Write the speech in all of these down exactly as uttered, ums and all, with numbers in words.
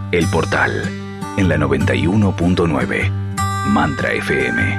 El Portal, en la noventa y uno punto nueve, Mantra F M.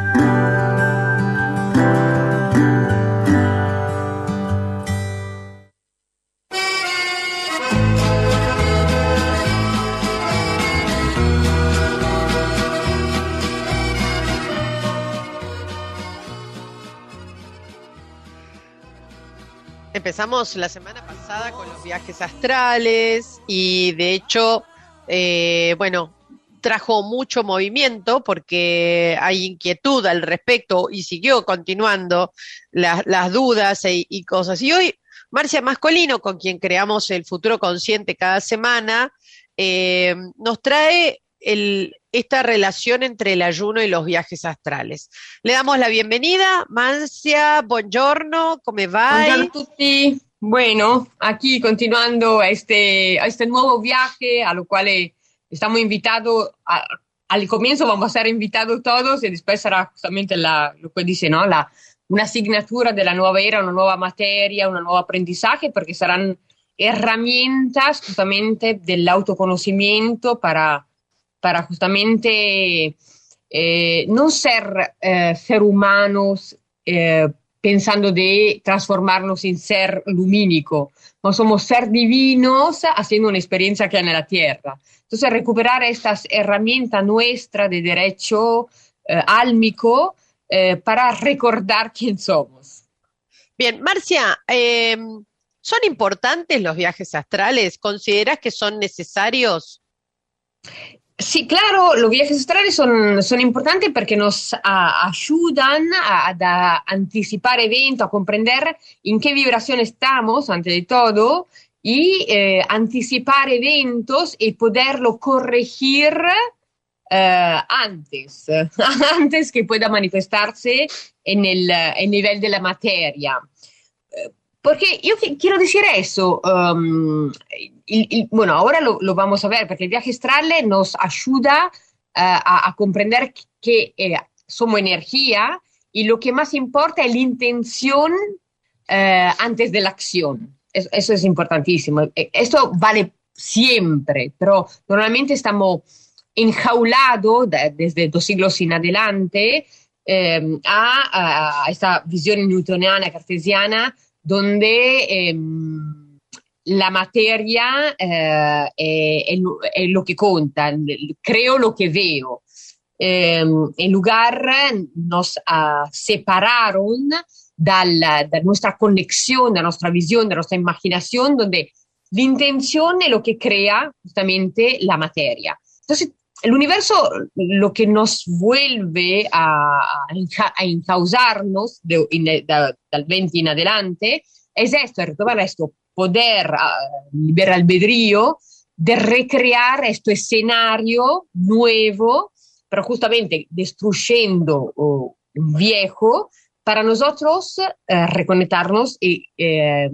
Empezamos la semana pasada con los viajes astrales y de hecho, eh, bueno, trajo mucho movimiento porque hay inquietud al respecto y siguió continuando la, las dudas y, y cosas. Y hoy Marcia Mascolino, con quien creamos el Futuro Consciente cada semana, eh, nos trae el, esta relación entre el ayuno y los viajes astrales. Le damos la bienvenida. Marcia, buongiorno, come vai? Buongiorno a tutti. Bueno, aquí continuando este, este nuevo viaje a lo cual estamos invitados, a, al comienzo vamos a ser invitados todos y después será justamente la, lo que dice, ¿no? La, una asignatura de la nueva era, una nueva materia, un nuevo aprendizaje, porque serán herramientas justamente del autoconocimiento para, para justamente eh, no ser eh, ser humanos eh, pensando de transformarnos en ser lumínico, no somos ser divinos haciendo una experiencia aquí en la Tierra. Entonces, recuperar estas herramientas nuestras de derecho eh, álmico eh, para recordar quién somos. Bien, Marcia, eh, ¿son importantes los viajes astrales? ¿Consideras que son necesarios? Sí, claro, los viajes astrales son, son importantes porque nos a, ayudan a, a anticipar eventos, a comprender en qué vibración estamos, ante de todo, y eh, anticipar eventos y poderlo corregir eh, antes, antes que pueda manifestarse en el, el nivel de la materia. Porque yo quiero decir eso, um, y, y, bueno, ahora lo, lo vamos a ver, porque el viaje astral nos ayuda uh, a, a comprender que eh, somos energía y lo que más importa es la intención uh, antes de la acción. Es, eso es importantísimo. Esto vale siempre, pero normalmente estamos enjaulados de, desde dos siglos en adelante eh, a, a esta visión newtoniana, cartesiana, donde eh, la materia eh, es, es lo que cuenta, creo lo que veo. Eh, en lugar nos uh, separaron de nuestra conexión, de nuestra visión, de nuestra imaginación, donde la intención es lo que crea justamente la materia. Entonces, el universo lo que nos vuelve a, a encauzarnos de, de, de, del veinte en adelante es esto, es retomar esto, poder uh, libre albedrío de recrear este escenario nuevo, pero justamente destruyendo uh, un viejo para nosotros uh, reconectarnos y eh,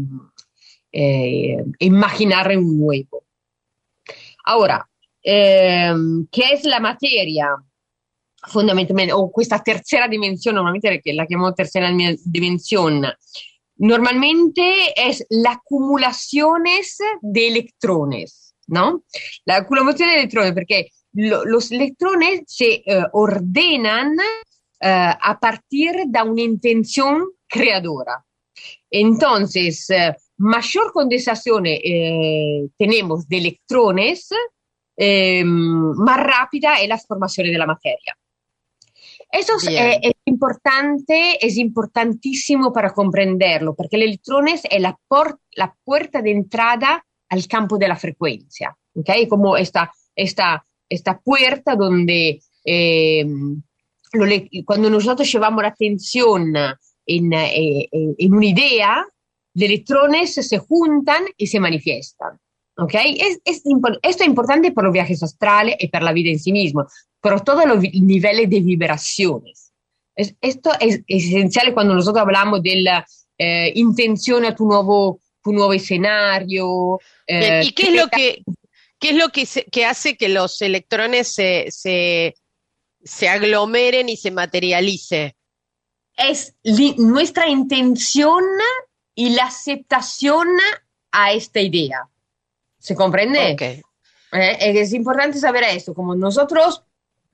eh, imaginar un nuevo. Ahora, Eh, che è la materia fondamentalmente, o questa tercera dimensione, normalmente la chiamiamo tercera dimensione, normalmente es la acumulaciones de electrones, ¿no? La acumulación de electrones, porque lo, los electrones se uh, ordenan uh, a partir de una intención creadora. Entonces, uh, mayor condensación eh, tenemos de electrones, Eh, más rápida es la formación de la materia. Eso es, eh, es importante, es importantísimo para comprenderlo, porque el electrón es la, por, la puerta de entrada al campo de la frecuencia, ¿okay? Como esta, esta, esta puerta donde eh, lo, cuando nosotros llevamos la atención en, eh, en una idea, los electrones se juntan y se manifiestan. Okay? Es, es, esto es importante para los viajes astrales y para la vida en sí mismo, pero todos los niveles de vibraciones. Es, esto es, es esencial cuando nosotros hablamos de la eh, intención a tu nuevo, tu nuevo escenario. Eh, Bien, ¿y qué es lo que, qué es lo que, se, que hace que los electrones se, se, se aglomeren y se materialicen? Es li, nuestra intención y la aceptación a esta idea. ¿Se comprende? Okay. Eh, es importante saber esto, como nosotros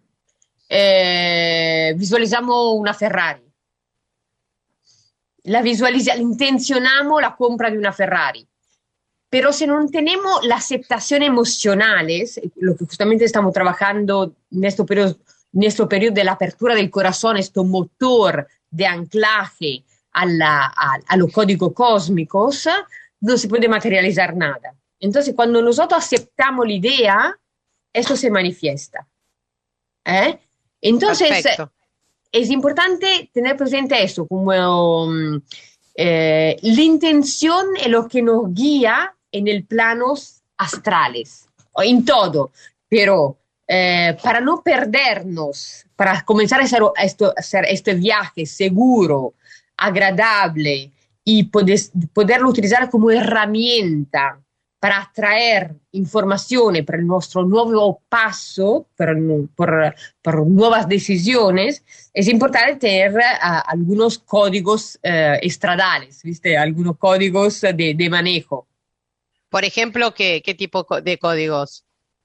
eh, visualizamos una Ferrari, la visualiza, intencionamos la compra de una Ferrari, pero si no tenemos la aceptación emocional, lo que justamente estamos trabajando en este periodo, en este periodo de la apertura del corazón, este motor de anclaje a, la, a, a los códigos cósmicos, no se puede materializar nada. Entonces, cuando nosotros aceptamos la idea, eso se manifiesta. ¿Eh? Entonces, Perfecto. es importante tener presente eso, como um, eh, la intención es lo que nos guía en el planos astrales, o en todo, pero eh, para no perdernos, para comenzar a hacer, esto, hacer este viaje seguro, agradable y poder, poderlo utilizar como herramienta para atraer informaciones para nuestro nuevo paso, para, por, por nuevas decisiones, es importante tener uh, algunos códigos uh, estradales, ¿viste? Algunos códigos de, de manejo. Por ejemplo, ¿qué, qué tipo de códigos?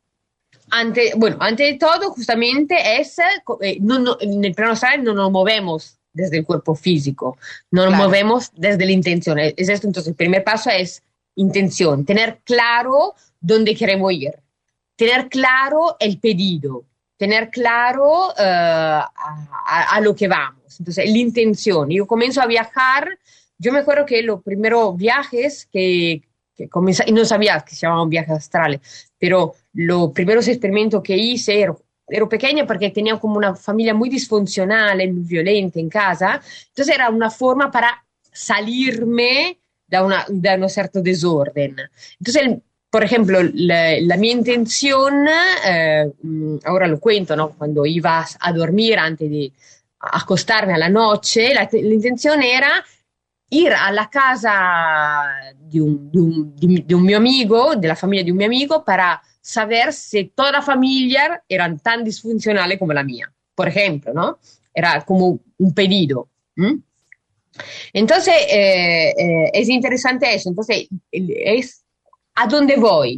Ante, bueno, ante todo, justamente es, eh, no, no, en el plano astral no nos movemos desde el cuerpo físico, no nos Claro. movemos desde la intención. Es esto, entonces, el primer paso es intención, tener claro dónde queremos ir, tener claro el pedido, tener claro uh, a, a, a lo que vamos. Entonces, la intención. Yo comienzo a viajar, yo me acuerdo que los primeros viajes que, que comencé, y no sabía que se llamaban viajes astrales, pero los primeros experimentos que hice, ero, ero pequeña porque tenía como una familia muy disfuncional, muy violenta en casa, entonces era una forma para salirme da, una, da un cierto desorden. Entonces, el, por ejemplo, la, la mia intención, eh, ahora lo cuento, ¿no? Cuando iba a dormir antes de acostarme a la noche, la, la intención era ir a la casa di un, di, un, di, di un mio amigo, della famiglia di un mio amigo, para saber si toda la familia eran tan disfuncionales como la mía, por ejemplo, ¿no? Era como un pedido. ¿Mm? Entonces, eh, eh, es interesante eso. Entonces, es a dónde voy.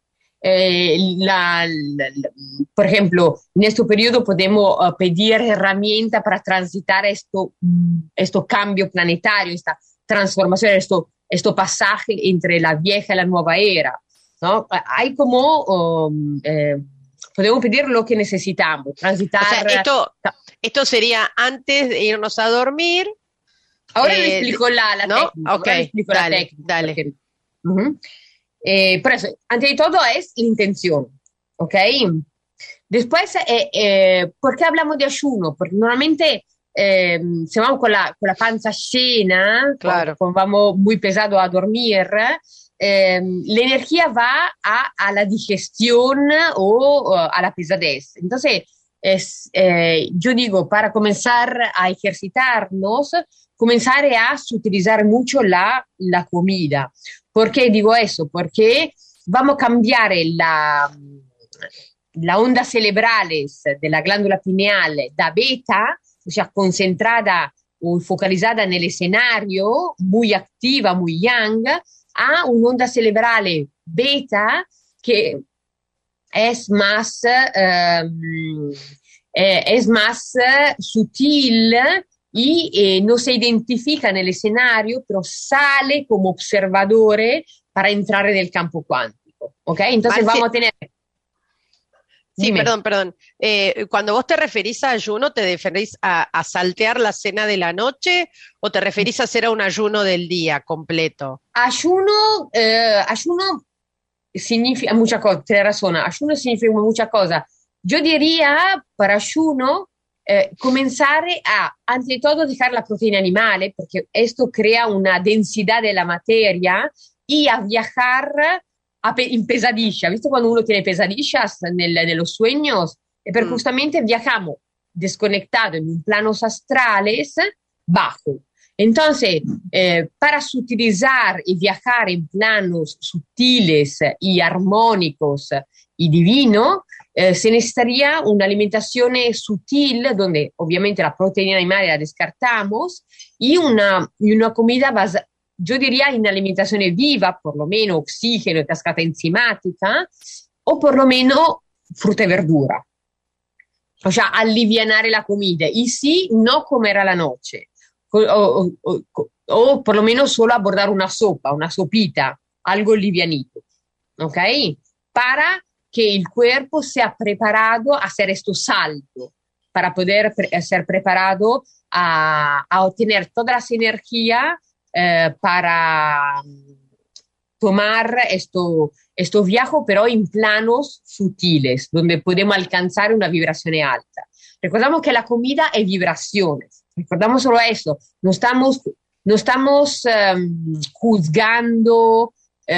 Eh, la, la, la, por ejemplo, en este periodo podemos uh, pedir herramientas para transitar esto, esto cambio planetario, esta transformación, esto, esto pasaje entre la vieja y la nueva era, ¿no? Hay como, um, eh, podemos pedir lo que necesitamos, transitar. O sea, esto, esto sería antes de irnos a dormir. Ahora eh, le explico la, la ¿no? técnica. Ok, Ahora le explico dale, la técnica. dale. Porque, uh-huh. eh, por eso, ante de todo es la intención, ¿ok? Después, eh, eh, ¿por qué hablamos de ayuno? Porque normalmente eh, si vamos con la, con la panza llena, Claro. cuando, cuando vamos muy pesado a dormir, eh, la energía va a, a la digestión o, o a la pesadez. Entonces, es, eh, yo digo, para comenzar a ejercitarnos, comenzar a utilizar mucho la, la comida. ¿Por qué digo eso? Porque vamos a cambiar la, la onda cerebrales de la glándula pineal da beta, o sea, concentrada o focalizada en el escenario, muy activa, muy yang, a una onda cerebral beta que es más, eh, eh, es más eh, sutil y eh, no se identifica en el escenario, pero sale como observador para entrar en el campo cuántico. ¿Ok? Entonces Marce- vamos a tener... Sí, Dime. perdón, perdón. Eh, cuando vos te referís a ayuno, ¿te referís a, a saltear la cena de la noche o te referís a hacer un ayuno del día completo? Ayuno, eh, ayuno significa muchas cosas, tienes razón, ayuno significa muchas cosas. Yo diría para ayuno eh, comenzar a, ante todo, dejar la proteína animal, porque esto crea una densidad de la materia y a viajar a pe- in pesadilla. ¿Viste cuando uno tiene pesadillas nel, los sueños? Es porque Mm. justamente viajamos desconectado en un planos astrales bajo. Entonces, eh, para utilizar y viajar en planos sutiles y armónicos y divinos, eh, se necesitaría una alimentación sutil, donde obviamente la proteína animal la descartamos, y una, y una comida basada, yo diría, en alimentación viva, por lo menos oxígeno y cascata enzimática, o por lo menos fruta y verdura. O sea, alivianare la comida y sí, no comer a la noche. O, o, o, o por lo menos solo abordar una sopa, una sopita, algo livianito. ¿Ok? Para que el cuerpo sea preparado a hacer este salto, para poder pre- ser preparado a, a obtener todas las energías eh, para tomar esto, estos viajes, pero en planos sutiles, donde podemos alcanzar una vibración alta. Recordamos que la comida es vibraciones, recordamos solo eso, no estamos, no estamos um, juzgando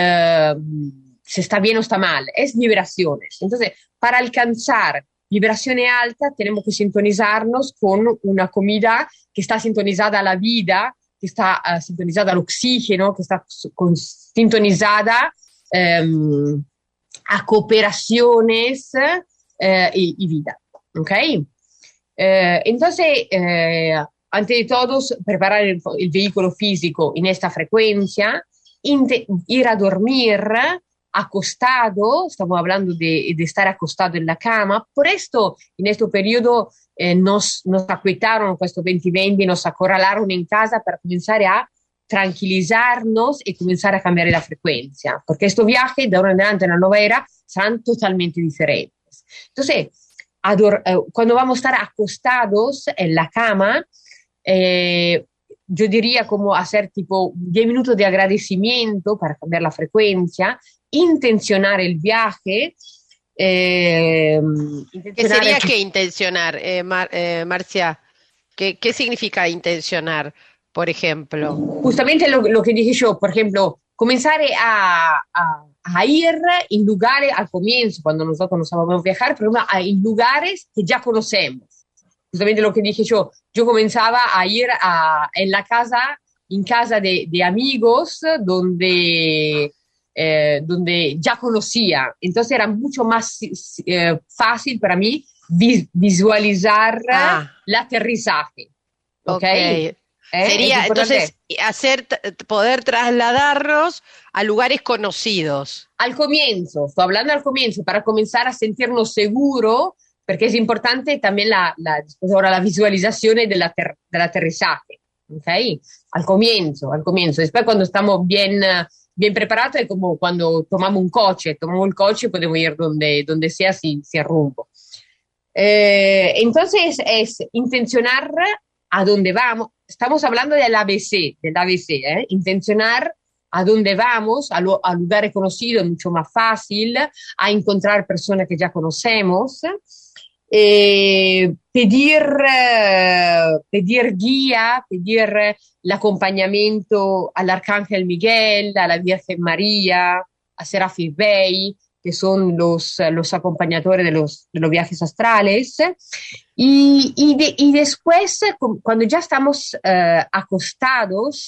um, si está bien o está mal, es vibraciones. Entonces, para alcanzar vibraciones altas, tenemos que sintonizarnos con una comida que está sintonizada a la vida, que está uh, sintonizada al oxígeno, que está con, sintonizada um, a cooperaciones uh, y, y vida. ¿Ok? Uh, entonces, uh, ante de todo, preparar el, el vehículo físico en esta frecuencia, inte, ir a dormir acostado, estamos hablando de, de estar acostado en la cama. Por esto, en este periodo, eh, nos, nos aquietaron questo venti venti, nos acorralaron en casa para comenzar a tranquilizarnos y comenzar a cambiar la frecuencia, porque estos viajes de ahora en adelante en la nueva era serán totalmente diferentes. Entonces, ador- eh, cuando vamos a estar acostados en la cama, eh, yo diría como hacer tipo diez minutos de agradecimiento para cambiar la frecuencia, intencionar el viaje. Eh, ¿Qué sería el... que intencionar, eh, Mar- eh, Marcia? ¿Qué, ¿Qué significa intencionar, por ejemplo? Justamente lo, lo que dije yo, por ejemplo, comenzar a, a, a ir en lugares al comienzo, cuando nosotros no sabíamos viajar, pero a, en lugares que ya conocemos. Justamente lo que dije yo, yo comenzaba a ir a, en la casa, en casa de, de amigos donde, eh, donde ya conocía. Entonces era mucho más eh, fácil para mí vis, visualizar ah. el aterrizaje. ¿Ok? Okay. ¿Eh? Sería entonces hacer, poder trasladarnos a lugares conocidos. Al comienzo, estoy hablando al comienzo, para comenzar a sentirnos seguros, porque es importante también la, la, ahora la visualización del, ater, del aterrizaje, ¿ok? Al comienzo, al comienzo. Después cuando estamos bien, bien preparados es como cuando tomamos un coche, tomamos el coche y podemos ir donde, donde sea sin, sin rumbo. Eh, entonces es intencionar a dónde vamos. Estamos hablando del A B C, del A B C, ¿eh? Intencionar a dónde vamos, a, lo, a lugares conocidos, es mucho más fácil, a encontrar personas que ya conocemos. Eh, pedir, eh, pedir guía, pedir el acompañamiento al Arcángel Miguel, a la Virgen María, a Serafim Bey, que son los, los acompañadores de los, de los viajes astrales. Y, y, de, y después, cuando ya estamos eh, acostados,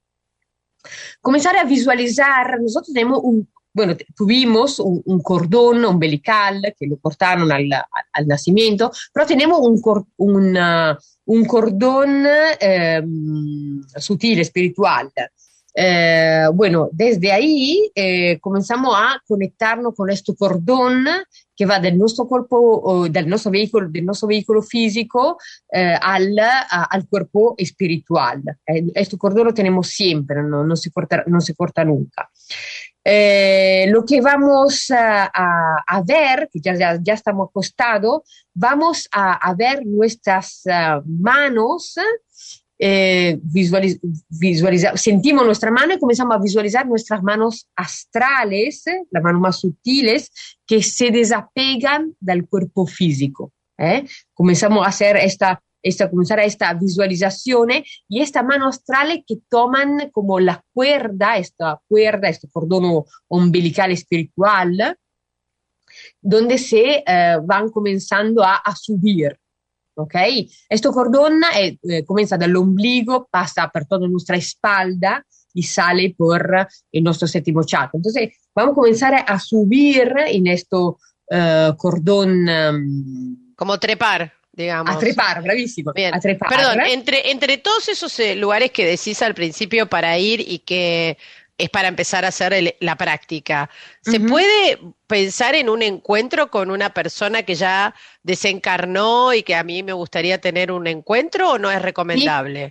comenzar a visualizar. Nosotros tenemos un, bueno, tuvimos un, un cordón umbilical que lo cortaron al, al, al nacimiento, pero tenemos un, cor, una, un cordón eh, sutil, espiritual. Eh, bueno, desde ahí eh, comenzamos a conectarnos con este cordón que va del nuestro cuerpo, del nuestro vehículo, del nuestro vehículo físico eh, al, a, al cuerpo espiritual. Eh, este cordón lo tenemos siempre, no, no, se, corta, no se corta nunca. Eh, lo que vamos a, a, a ver, que ya, ya, ya estamos acostados, vamos a, a ver nuestras uh, manos. Eh, visualiz visualizar, sentimos nuestra mano y comenzamos a visualizar nuestras manos astrales, eh, las manos más sutiles, que se desapegan del cuerpo físico. ¿eh? Comenzamos a hacer esta, esta, comenzar a esta visualización eh, y estas manos astrales que toman como la cuerda, esta cuerda, este cordón umbilical espiritual, donde se eh, van comenzando a, a subir. ¿Ok? Este cordón eh, eh, comienza del ombligo, pasa por toda nuestra espalda y sale por el nuestro séptimo chakra. Entonces, vamos a comenzar a, a subir en este uh, cordón. Um, Como trepar, digamos. A trepar, bravísimo. Bien. A trepar. Perdón, entre, entre todos esos eh, lugares que decís al principio para ir y que es para empezar a hacer el- la práctica. ¿Se Ujú. puede pensar en un encuentro con una persona que ya desencarnó y que a mí me gustaría tener un encuentro o no es Sí, recomendable?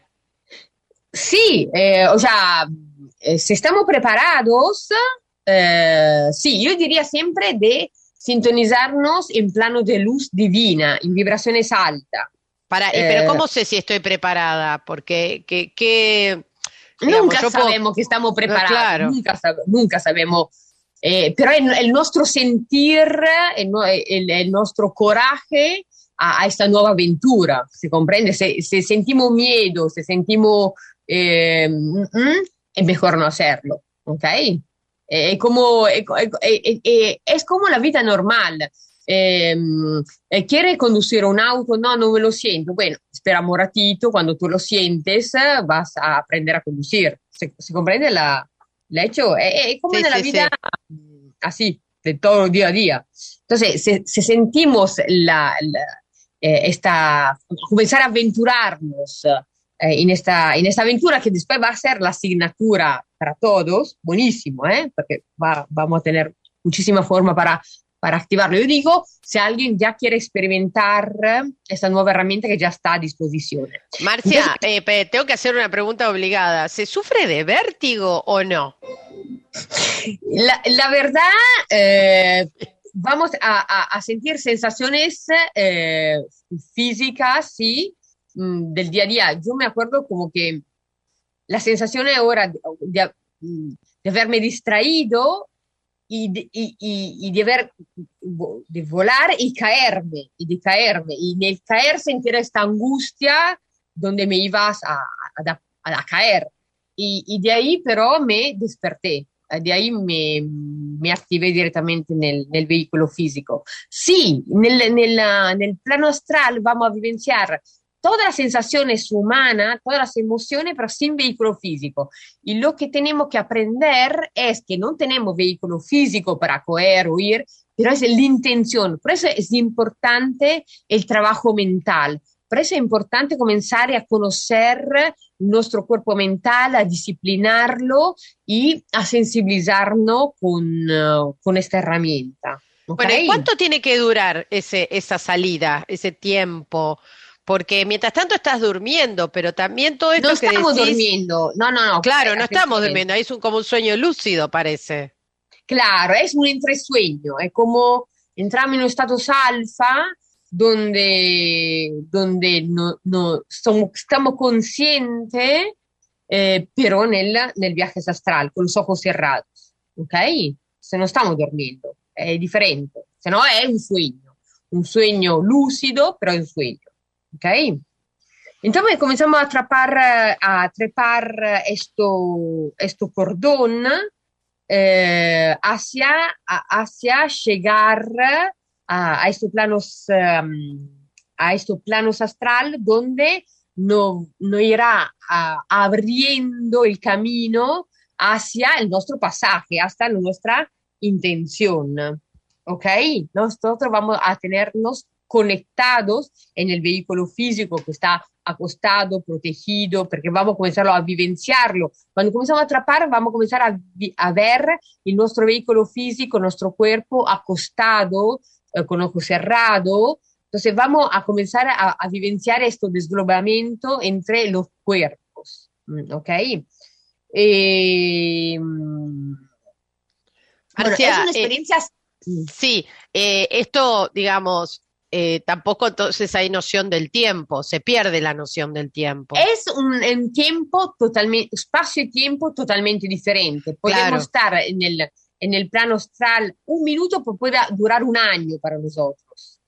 sí, eh, o sea, eh, si estamos preparados, eh, sí, yo diría siempre de sintonizarnos en plano de luz divina, en vibraciones altas. Para, y, pero Eh, ¿cómo sé si estoy preparada? Porque, que, que, digamos, Nunca yo puedo, sabemos que estamos no, preparados, claro. nunca, sab- nunca sabemos, eh, però è il, è il nostro sentir, è il, no- è il- è il nostro coraje a, a esta nuova avventura, ¿se comprende? Se, se sentimos miedo, se sentimos, eh, mm, mm, es mejor no hacerlo, ¿ok? Es como, es, es- es- es como la vida normal. Ehm, eh, ¿quiere conducir un auto? No, no me lo siento. Bueno, espera un ratito, cuando tú lo sientes, eh, vas a aprender a conducir. ¿Se, se comprende la, el hecho? Es, es como Sí, en la sí, vida sí. mm, así, de todo el día a día. Entonces, si, si sentimos la, la- eh, esta, comenzar a aventurarnos eh, en esta, en esta aventura que después va a ser la asignatura para todos, buenísimo, ¿eh? Porque va- vamos a tener muchísima forma para para activarlo. Yo digo, si alguien ya quiere experimentar esta nueva herramienta que ya está a disposición. Entonces, Marcia, eh, pe- tengo que hacer una pregunta obligada. ¿Se sufre de vértigo o no? la, la verdad, eh, vamos a, a, a, sentir sensaciones eh, físicas, sí, mm, del día a día. Yo me acuerdo como que la sensación ahora de, de, de haberme distraído y de, y, y, y de haber de volar y caerme y de caerme y en el caer sentir esta angustia donde me ibas a, a, a, a caer y, y, de ahí pero me desperté, de ahí me, me activé directamente en el, en el vehículo físico. Sí, nel, nel, nel plano astral vamos a vivenciar todas las sensaciones humanas, todas las emociones, pero sin vehículo físico. Y lo que tenemos que aprender es que no tenemos vehículo físico para correr, huir, pero es la intención. Por eso es importante el trabajo mental. Por eso es importante comenzar a conocer nuestro cuerpo mental, a disciplinarlo y a sensibilizarnos con, uh, con esta herramienta. Bueno, ¿y ¿Okay? cuánto tiene que durar ese, esa salida, ese tiempo? Porque mientras tanto estás durmiendo, pero también todo No esto que estamos decís, durmiendo, no, no, no, claro, no estamos atención. durmiendo, ahí es un, como un sueño lúcido, parece. Claro, es un entresueño, es como entramos en un status alfa donde, donde no, no somos, estamos conscientes, eh, pero nel, nel viaje astral, con los ojos cerrados, ¿ok? Se no estamos durmiendo, es diferente, se no es un sueño, un sueño lúcido, pero es un sueño, ¿ok? Entonces comenzamos a atrapar, a trepar esto, esto cordón eh, hacia, a- hacia llegar a, a estos planos, um, a estos planos astral donde no, no irá a- abriendo el camino hacia el nuestro pasaje, hasta nuestra intención. ¿Ok? Nosotros vamos a tenernos conectados en el vehículo físico que está acostado, protegido, porque vamos a comenzar a vivenciarlo. Cuando comenzamos a atrapar, vamos a comenzar a, vi- a ver el nuestro vehículo físico, nuestro cuerpo acostado, eh, con ojos cerrados. Entonces vamos a comenzar a, a vivenciar este desdoblamiento entre los cuerpos. Mm, ¿Ok? Eh, mm, bueno, es Marcia, una eh, experiencia... mm, sí, eh, esto, digamos, eh, tampoco entonces hay noción del tiempo, se pierde la noción del tiempo. Es un, un tiempo totalmente, espacio y tiempo totalmente diferente. Podemos Claro. estar en el, en el plano astral un minuto, pero puede durar un año para nosotros.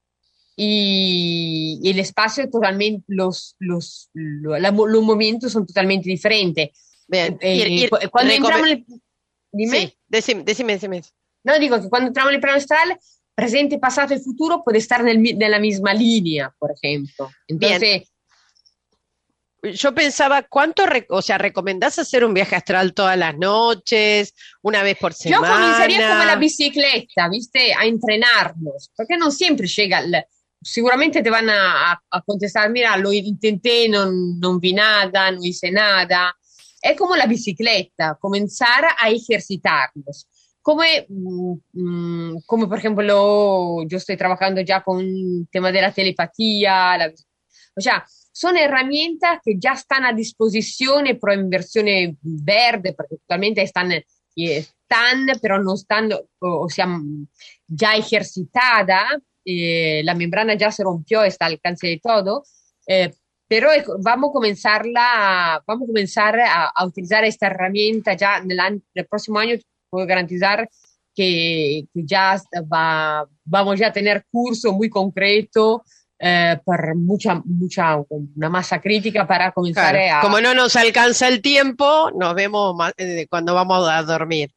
Y, y el espacio totalmente, los, los, lo- la- los movimientos son totalmente diferentes. Bien, Eh, y- y cu- cuando recome- entramos en el... Dime. Sí, decime, decime, decime. No, digo que cuando entramos en el plano astral, presente, pasado y futuro puede estar en, el mi- en la misma línea, por ejemplo. Bien. Entonces... Yo pensaba, ¿cuánto, re- o sea, recomendás hacer un viaje astral todas las noches, una vez por Yo semana? comenzaría come la bicicletta, ¿viste? A entrenarnos, porque no siempre llega. el- Seguramente te van a, a- a contestar, mira, lo intenté, non, non vi nada, no hice nada. es como la bicicleta, comenzar a ejercitarnos. Como, mm, como por ejemplo, yo estoy trabajando ya con el tema de la telepatía, la, o sea, son herramientas que ya están a disposición, pero en versión verde, porque actualmente están, están pero no están, o sea, ya ejercitada, eh, la membrana ya se rompió, está al alcance de todo, eh, pero vamos a comenzarla, vamos a comenzar a, a utilizar esta herramienta ya en el, año, el próximo año. Puedo garantizar que, que ya va, vamos ya a tener curso muy concreto eh, para mucha, mucha, una masa crítica para comenzar claro, a... Como no nos alcanza el tiempo, nos vemos más, eh, cuando vamos a dormir.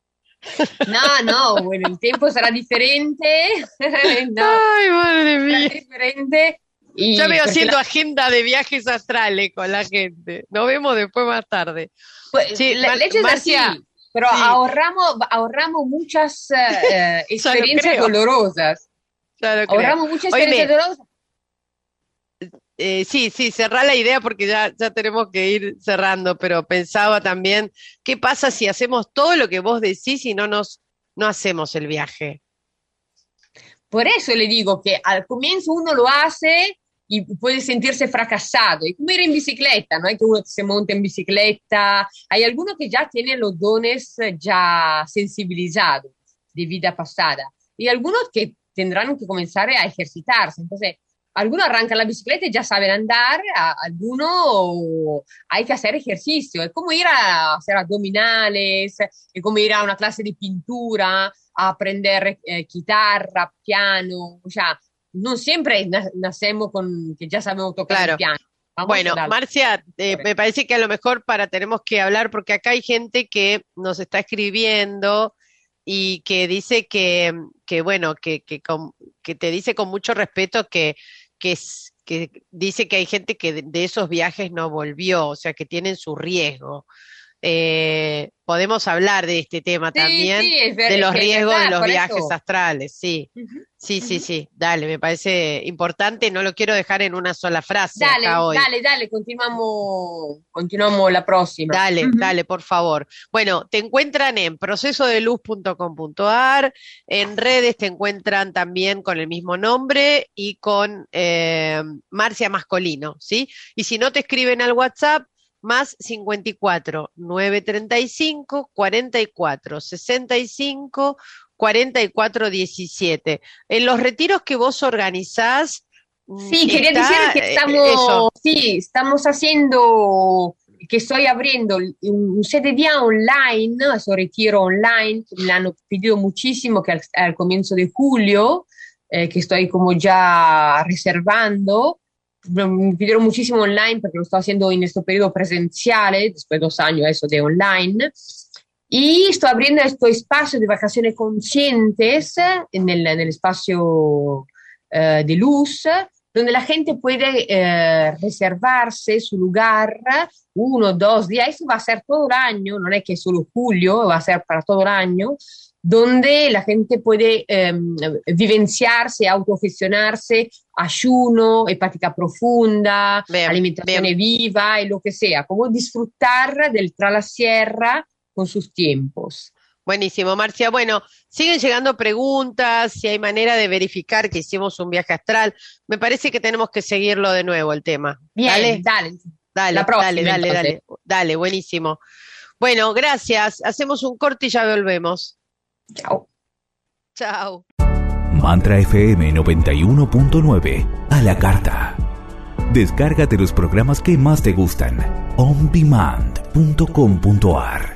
No, no, bueno, el tiempo será diferente. No, Ay, madre mía. será diferente. Y ya veo haciendo la... agenda de viajes astrales con la gente. Nos vemos después más tarde. Pues, sí, la, Mar- leche es Marcia, así, pero sí. ahorramos, ahorramos muchas uh, experiencias dolorosas. Ahorramos muchas experiencias Oye, dolorosas. Eh, sí, sí, cerrá la idea porque ya, ya tenemos que ir cerrando, pero pensaba también, ¿qué pasa si hacemos todo lo que vos decís y no nos no hacemos el viaje? Por eso le digo que al comienzo uno lo hace y puede sentirse fracasado. Es como ir en bicicleta, no hay que uno se monte en bicicleta. Hay algunos que ya tienen los dones ya sensibilizados de vida pasada y algunos que tendrán que comenzar a ejercitarse. Entonces, algunos arrancan la bicicleta y ya saben andar, a, algunos hay que hacer ejercicio. Es como ir a hacer abdominales, es como ir a una clase de pintura, a aprender eh, guitarra, piano, o sea, no siempre nacemos con que ya sabemos tocar claro. el piano. Vamos bueno, Marcia, eh, me parece que a lo mejor para tenemos que hablar, porque acá hay gente que nos está escribiendo y que dice que, que bueno, que, que, con, que te dice con mucho respeto que, que, que dice que hay gente que de, de esos viajes no volvió, o sea, que tienen su riesgo. Eh, podemos hablar de este tema sí, también, sí, ver, de los riesgos verdad, de los viajes eso. astrales, sí, uh-huh, sí, uh-huh. sí, sí, dale, me parece importante, no lo quiero dejar en una sola frase dale, acá hoy. Dale, dale, continuamos, continuamos la próxima. Dale, uh-huh. dale, por favor. Bueno, te encuentran en proceso de luz punto com punto a r, en redes te encuentran también con el mismo nombre y con eh, Marcia Mascolino, ¿sí? Y si no te escriben al WhatsApp, más cincuenta y cuatro, novecientos treinta y cinco, cuarenta y cuatro, sesenta y cinco, cuarenta y cuatro, diecisiete. En los retiros que vos organizás... Sí, quería está, decir que estamos, eso. sí, estamos haciendo, que estoy abriendo un C D día online, es un retiro online, que me han pedido muchísimo, que al, al comienzo de julio, eh, que estoy como ya reservando. Me pidieron muchísimo online porque lo estoy haciendo en este periodo presencial, después de dos años eso de online, y estoy abriendo este espacio de vacaciones conscientes en el, en el espacio uh, de luz, donde la gente puede uh, reservarse su lugar uno, dos días, eso va a ser todo el año, no es que solo julio, va a ser para todo el año, donde la gente puede eh, vivenciarse, autogestionarse, ayuno, hepática profunda, bien, alimentación bien. viva y lo que sea, como disfrutar del tra la sierra con sus tiempos. Buenísimo, Marcia. Bueno, siguen llegando preguntas, si hay manera de verificar que hicimos un viaje astral. Me parece que tenemos que seguirlo de nuevo el tema. Bien, dale. Dale, dale, la próxima, dale, dale, dale, dale, buenísimo. Bueno, gracias. Hacemos un corte y ya volvemos. Chao. Chao. Mantra F M noventa y uno punto nueve a la carta. Descárgate los programas que más te gustan. on demand punto com punto a r